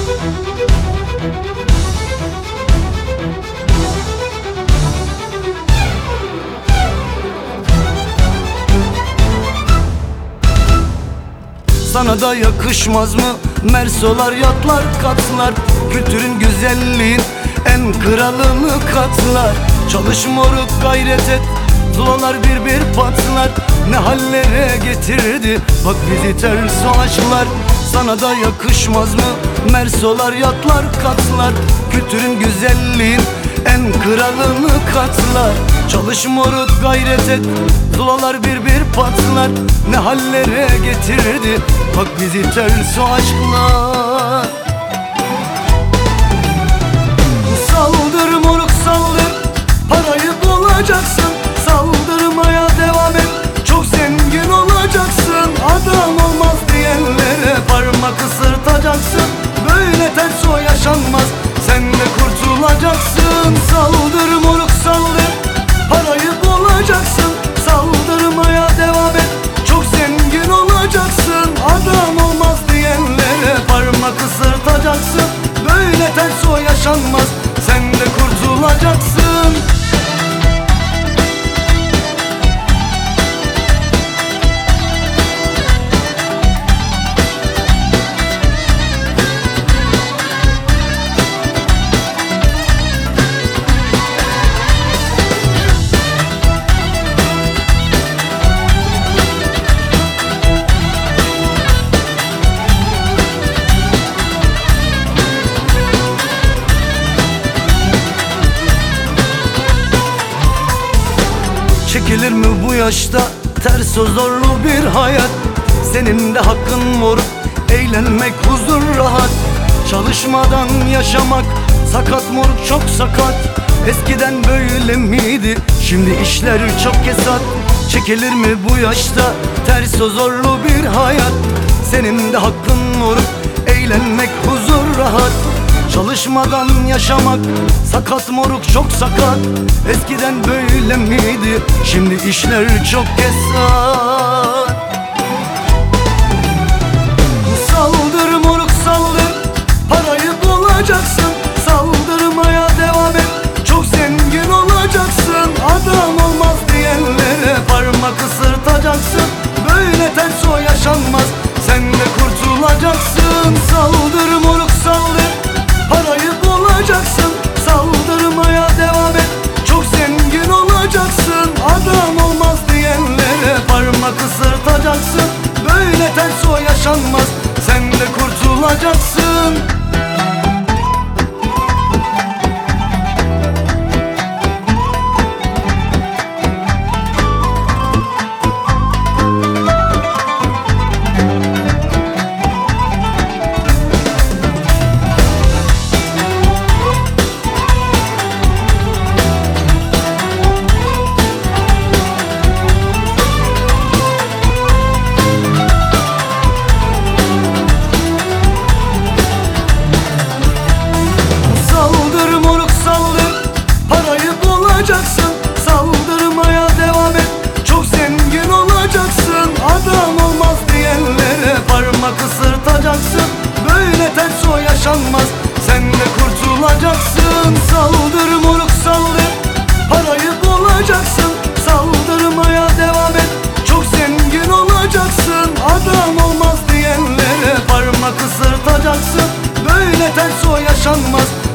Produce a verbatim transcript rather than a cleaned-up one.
Sana da yakışmaz mı Mersolar, yatlar, katlar? Kültürün, güzelliğin en kralını katlar. Çalış moruk, gayret et, zulalar bir bir patlar. Ne hallere getirdi bak bizi ters o aşklar. Sana da yakışmaz mı Mersolar, yatlar, katlar? Kültürün, güzelliğin en kralını katlar. Çalış moruk, gayret et, zulalar bir bir patlar. Ne hallere getirdi bak bizi ters o aşklar. Saldır moruk saldır, parayı bulacaksın. Saldırmaya devam et, çok zengin olacaksın. Adam olmaz diyenlere parmak ısırtacaksın. Böyle ters o yaşanmaz, sen de kurtulacaksın. Saldır moruk saldır, parayı bulacaksın. Saldırmaya devam et, çok zengin olacaksın. Adam olmaz diyenlere parmak ısırtacaksın. Böyle ters o yaşanmaz, sen de kurtulacaksın. Çekilir mi bu yaşta ters o zorlu bir hayat? Senin de hakkın moruk, eğlenmek, huzur, rahat. Çalışmadan yaşamak sakat moruk, çok sakat. Eskiden böyle miydi? Şimdi işler çok kesat. Çekilir mi bu yaşta ters o zorlu bir hayat? Senin de hakkın moruk, eğlenmek, huzur, rahat. Çalışmadan yaşamak sakat moruk, çok sakat. Eskiden böyle miydi? Şimdi işler çok kesat. Saldır moruk saldır, parayı bulacaksın. Saldırmaya devam et, çok zengin olacaksın. Adam olmaz diyenlere parmak ısırtacaksın. Böyle ters o yaşanmaz, sen de kurtulacaksın. Saldır moruk saldır, parayı bulacaksın. Saldırmaya devam et, çok zengin olacaksın. Adam olmaz diyenlere parmak ısırtacaksın. Böyle ters o yaşanmaz, sen de kurtulacaksın. Saldırmaya devam et, çok zengin olacaksın. Adam olmaz diyenlere parmak ısırtacaksın. Böyle ters o yaşanmaz, sen de kurtulacaksın. Saldır moruk saldır, parayı bulacaksın. Saldırmaya devam et, çok zengin olacaksın. Adam olmaz diyenlere parmak ısırtacaksın. Böyle ters o yaşanmaz,